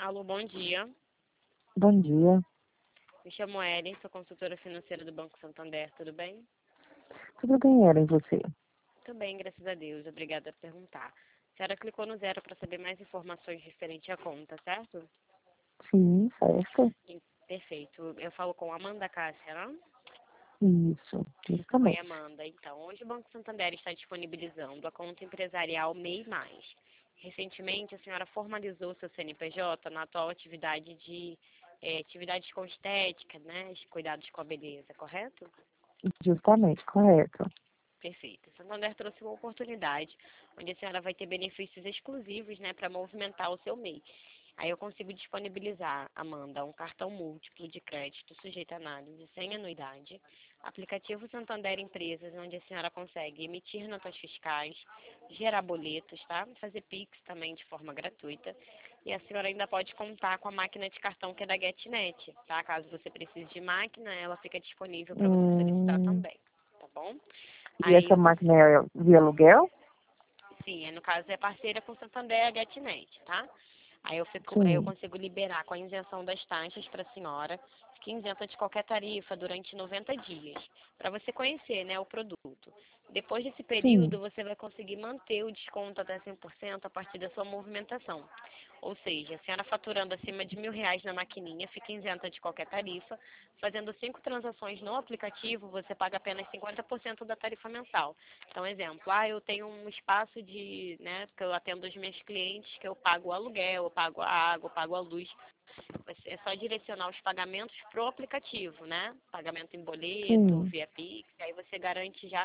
Alô, bom dia. Bom dia. Me chamo Ellen, sou consultora financeira do Banco Santander, tudo bem? Tudo bem, Ellen, e você? Tudo bem, graças a Deus. Obrigada por perguntar. A senhora clicou no zero para saber mais informações referente à conta, certo? Sim, certo? Perfeito. Eu falo com a Amanda Cássia, não? Isso, Oi, justamente. Amanda. Então, hoje o Banco Santander está disponibilizando a conta empresarial MEI+. Recentemente, a senhora formalizou seu CNPJ na atual atividade de atividades com estética, né? Cuidados com a beleza, correto? Justamente, correto. Perfeito. Santander trouxe uma oportunidade onde a senhora vai ter benefícios exclusivos, né, para movimentar o seu MEI. Aí eu consigo disponibilizar, Amanda, um cartão múltiplo de crédito sujeito a análise, sem anuidade, aplicativo Santander Empresas, onde a senhora consegue emitir notas fiscais, gerar boletos, tá? Fazer Pix também de forma gratuita. E a senhora ainda pode contar com a máquina de cartão que é da GetNet, tá? Caso você precise de máquina, ela fica disponível para você solicitar Hum, também, tá bom? e Aí essa eu máquina é de aluguel? sim, no caso é parceira com o Santander a GetNet, tá? Aí eu Sim. consigo liberar com a isenção das taxas para a senhora, que isenta de qualquer tarifa durante 90 dias, para você conhecer, né, o produto. Depois desse Sim. período, você vai conseguir manter o desconto até 100% a partir da sua movimentação. Ou seja, a senhora faturando acima de R$ 1.000 na maquininha, fica isenta de qualquer tarifa. Fazendo 5 transações no aplicativo, você paga apenas 50% da tarifa mensal. Então, exemplo, eu tenho um espaço né, que eu atendo os meus clientes, que eu pago o aluguel, eu pago a água, eu pago a luz. É só direcionar os pagamentos pro aplicativo, né? Pagamento em boleto, Sim. via Pix, aí você garante já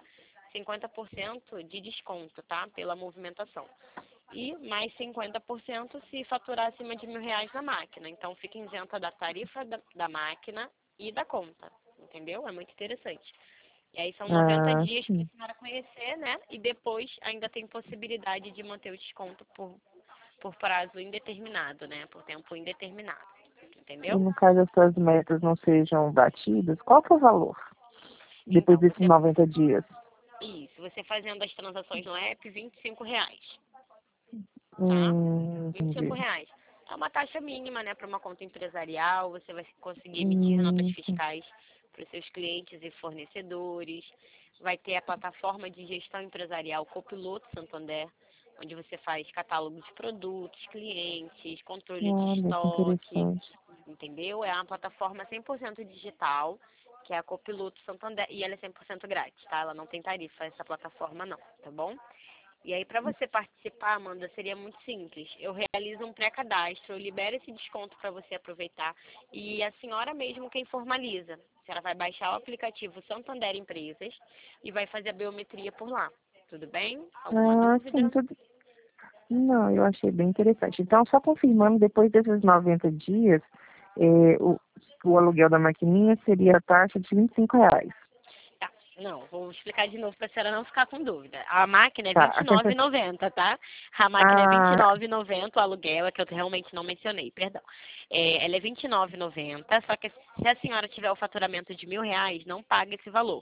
50% de desconto, tá? Pela movimentação. E mais 50% se faturar acima de R$ 1.000 na máquina. Então, fica isenta da tarifa da máquina e da conta, entendeu? É muito interessante. E aí são 90 Ah, dias para a sim. senhora conhecer, né? E depois ainda tem possibilidade de manter o desconto por prazo indeterminado, né? Por tempo indeterminado, E entendeu? no caso as suas metas não sejam batidas, qual que é o valor? Depois Então, desses 90 dias? você fazendo as transações no app, R$ 25, tá? vinte e cinco Entendi. reais. É uma taxa mínima, né, para uma conta empresarial. Você vai conseguir emitir notas Sim. fiscais para os seus clientes e fornecedores. Vai ter a plataforma de gestão empresarial Copiloto Santander, onde você faz catálogo de produtos, clientes, controle de Olha, que estoque, interessante. entendeu? É uma plataforma 100% digital, que é a Copiloto Santander, e ela é 100% grátis, tá? Ela não tem tarifa, essa plataforma não, tá bom? E aí, para você participar, Amanda, seria muito simples. Eu realizo um pré-cadastro, eu libero esse desconto para você aproveitar e a senhora mesmo quem formaliza. A senhora vai baixar o aplicativo Santander Empresas e vai fazer a biometria por lá. Tudo bem? Alguma Ah, sim, dúvida? tudo. Não, eu achei bem interessante. Então, só confirmando, depois desses 90 dias, é, o aluguel da maquininha seria a taxa de R$ 25. Tá. Não, vou explicar de novo para a senhora não ficar com dúvida. A máquina é Tá. R$ 29,90, tá? A máquina é Ah, R$ 29,90, o aluguel é que eu realmente não mencionei, perdão. Ela é R$ 29,90, só que se a senhora tiver o faturamento de R$ 1.000, não paga esse valor,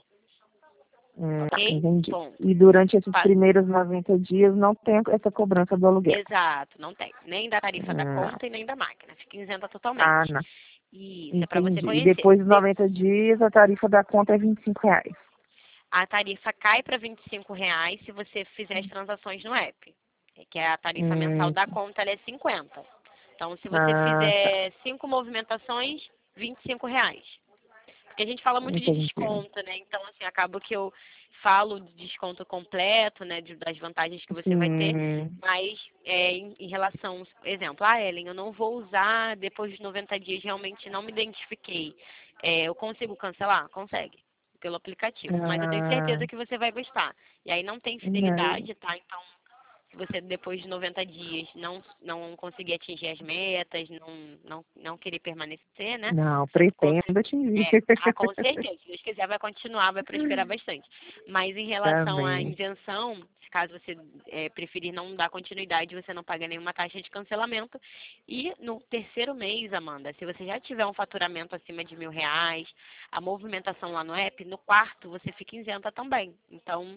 ok? entendi. Ponto. E durante esses Pa- primeiros 90 dias não tem essa cobrança do aluguel. Exato, não tem. Nem da tarifa da Não. conta e nem da máquina. Fica isenta Ah, totalmente. não. E isso é para você Entendi. E conhecer. depois dos 90 dias, a tarifa da conta é R$ 25. A tarifa cai para R$ 25 se você fizer as transações no app, que é a tarifa mensal Hum, da conta, ela é 50. Então, se você ah, tá. fizer 5 movimentações, R$ 25. Porque a gente fala muito de Entendi. desconto, né? Então, assim, acaba que eu falo de desconto completo, né? Das vantagens que você vai ter, Sim. mas em relação, exemplo, Ellen, eu não vou usar depois de 90 dias, realmente não me identifiquei. Eu consigo cancelar? Consegue. Pelo aplicativo, mas eu tenho Ah, certeza que você vai gostar. E aí não tem não. fidelidade, tá? Então, se você depois de 90 dias não conseguir atingir as metas, não querer permanecer, né? Não, Você pretendo atingir. com certeza, se Deus quiser vai continuar, vai prosperar bastante. Mas em relação à Também. isenção, se caso você preferir não dar continuidade, você não paga nenhuma taxa de cancelamento. E no terceiro mês, Amanda, se você já tiver um faturamento acima de R$ 1.000, a movimentação lá no app, no quarto você fica isenta também. Então,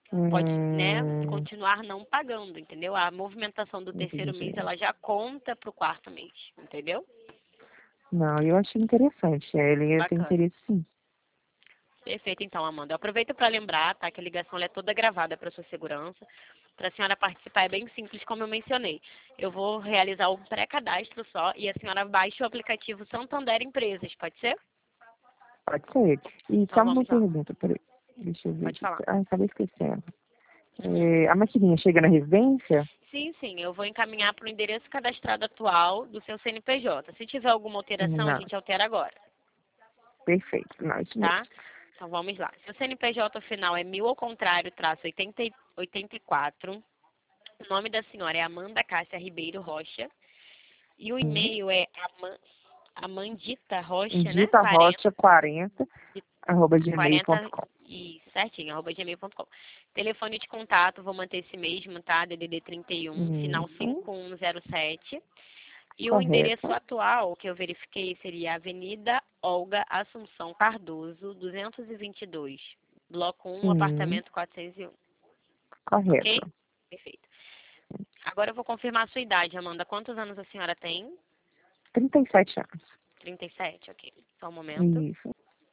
pode, né, Hum, continuar não pagando, entendeu? A movimentação do terceiro mês, entendi. ela já conta para o quarto mês, entendeu? Não, eu achei interessante. Ela ia ter Bacana. interesse sim. Perfeito, então, Amanda. Eu aproveito para lembrar, tá, que a ligação ela é toda gravada para sua segurança. Para a senhora participar é bem simples, como eu mencionei. Eu vou realizar um pré-cadastro só e a senhora baixa o aplicativo Santander Empresas, pode ser? Pode ser. E Então só uma vamos lá. pergunta, peraí. Deixa eu ver Pode aqui. falar. Ah, acabei esquecendo. Uhum. A maquininha chega na residência? Sim, sim, eu vou encaminhar para o endereço cadastrado atual do seu CNPJ. Se tiver alguma alteração, a Não, gente altera agora, perfeito. Não, isso mesmo. tá? Então vamos lá. Seu CNPJ final é 1000 ao contrário, traço 84. O nome da senhora é Amanda Cássia Ribeiro Rocha. E o Sim. e-mail é Amandita Rocha, né? Indita Rocha 40, arroba 40 gmail.com. e certinho, @gmail.com. Telefone de contato, vou manter esse mesmo, tá? DDD 31, final Isso, 5107. E o endereço correto. atual que eu verifiquei seria Avenida Olga Assunção Cardoso, 222, Bloco 1, Sim, apartamento 401. Ok? correto. Perfeito. Agora eu vou confirmar a sua idade, Amanda. Quantos anos a senhora tem? 37 anos. 37, ok. Só um momento. Isso.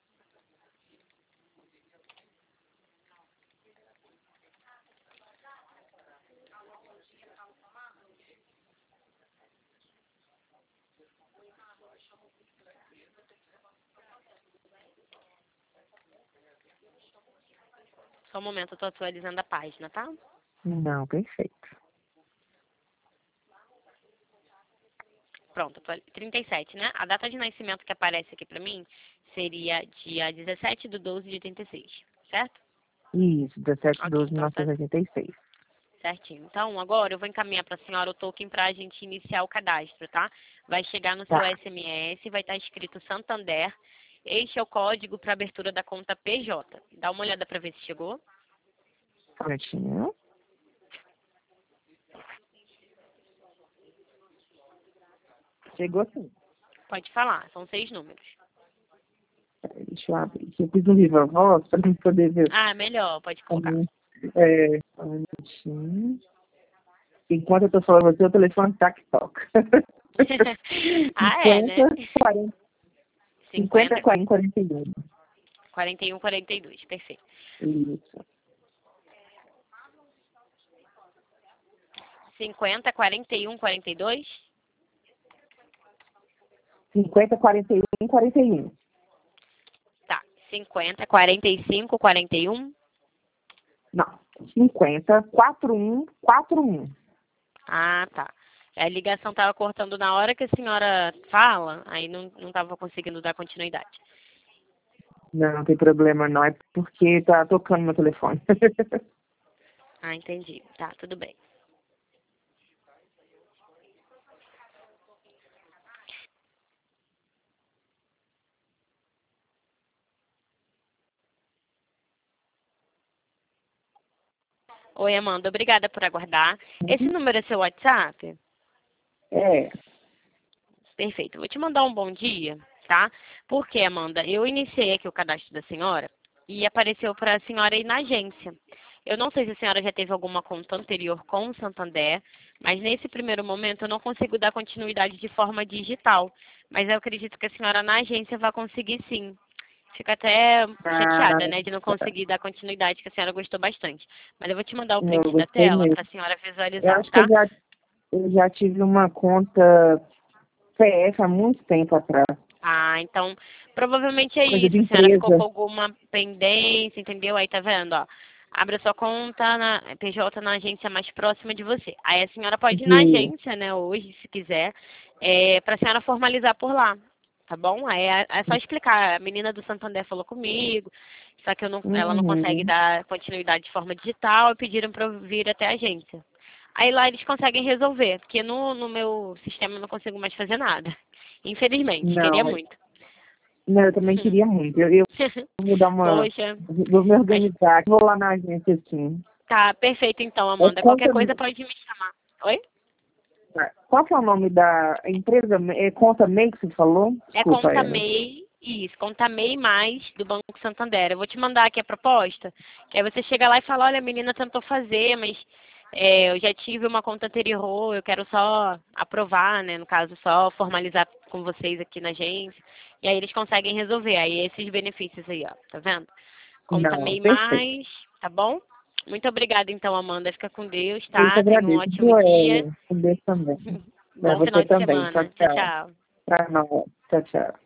Só um momento, eu tô atualizando a página, tá? Não, perfeito. Pronto, 37, né? A data de nascimento que aparece aqui pra mim seria dia 17/12/86, certo? Isso, 17 de Ok, 12 de então tá 1986. certinho. Então, agora eu vou encaminhar para a senhora o token para a gente iniciar o cadastro, tá? Vai chegar no seu Tá, SMS, vai estar escrito Santander. Este é o código para abertura da conta PJ. Dá uma olhada para ver se chegou. só um minutinho. Chegou sim. Pode falar, são 6 números. Peraí, deixa eu abrir. Eu fiz um viva voz para mim poder ver. Ah, melhor, pode colocar. Só um minutinho. Enquanto eu tô falando você, o telefone tá que toca. Ah, é, né? 50, 50, 40, 41. 41, 42, perfeito. Isso. 50, 41, 42? 50, 41, 41. Tá. 50, 45, 41? Não. 50, 41, 41. Ah, tá. A ligação estava cortando na hora que a senhora fala, aí não estava conseguindo dar continuidade. Não, não tem problema não. É porque tá tocando meu telefone. Ah, entendi. Tá, tudo bem. Oi, Amanda, obrigada por aguardar. Esse número é seu WhatsApp? É. Perfeito. Vou te mandar um bom dia, tá? Porque, Amanda, eu iniciei aqui o cadastro da senhora e apareceu para a senhora ir na agência. Eu não sei se a senhora já teve alguma conta anterior com o Santander, mas nesse primeiro momento eu não consigo dar continuidade de forma digital. Mas eu acredito que a senhora na agência vai conseguir sim. Fico até Ah, chateada, né, de não conseguir dar continuidade, que a senhora gostou bastante. Mas eu vou te mandar o eu print da gostei tela mesmo. para a senhora Eu visualizar, acho que tá? eu já tive uma conta CF há muito tempo atrás. Ah, então provavelmente é Coisa de isso. A senhora ficou com empresa. alguma pendência, entendeu? Aí tá vendo, ó. Abra sua conta na PJ na agência mais próxima de você. Aí a senhora pode ir na De... agência, né, hoje, se quiser, para a senhora formalizar por lá. Tá bom? Aí é só explicar. A menina do Santander falou comigo, só que ela não consegue Uhum. dar continuidade de forma digital e pediram para eu vir até a agência. Aí lá eles conseguem resolver, porque no meu sistema eu não consigo mais fazer nada. Infelizmente, queria Não, muito. não, eu também queria muito. Eu vou dar uma. Poxa, Vou me mas organizar. Vou lá na agência, sim. tá perfeito então, É Amanda. Qualquer conta. coisa pode me chamar. Oi? Qual que é o nome da empresa? É conta MEI que você falou? É Desculpa, conta ela. MEI Isso, Contamei Mais do Banco Santander. Eu vou te mandar aqui a proposta, que aí você chega lá e fala, olha, a menina tentou fazer, mas eu já tive uma conta anterior, eu quero só aprovar, né? No caso, só formalizar com vocês aqui na agência. E aí eles conseguem resolver. Aí esses benefícios aí, ó, tá vendo? Não, Contamei perfeito. Mais, tá bom? Muito obrigada então, Amanda. Fica com Deus, Eu te tá? Tenha um agradeço, ótimo viu, dia. Um beijo também. Para Bom você final de também. Tchau, semana. Tchau, tchau. tchau. Pra nós. Tchau, tchau.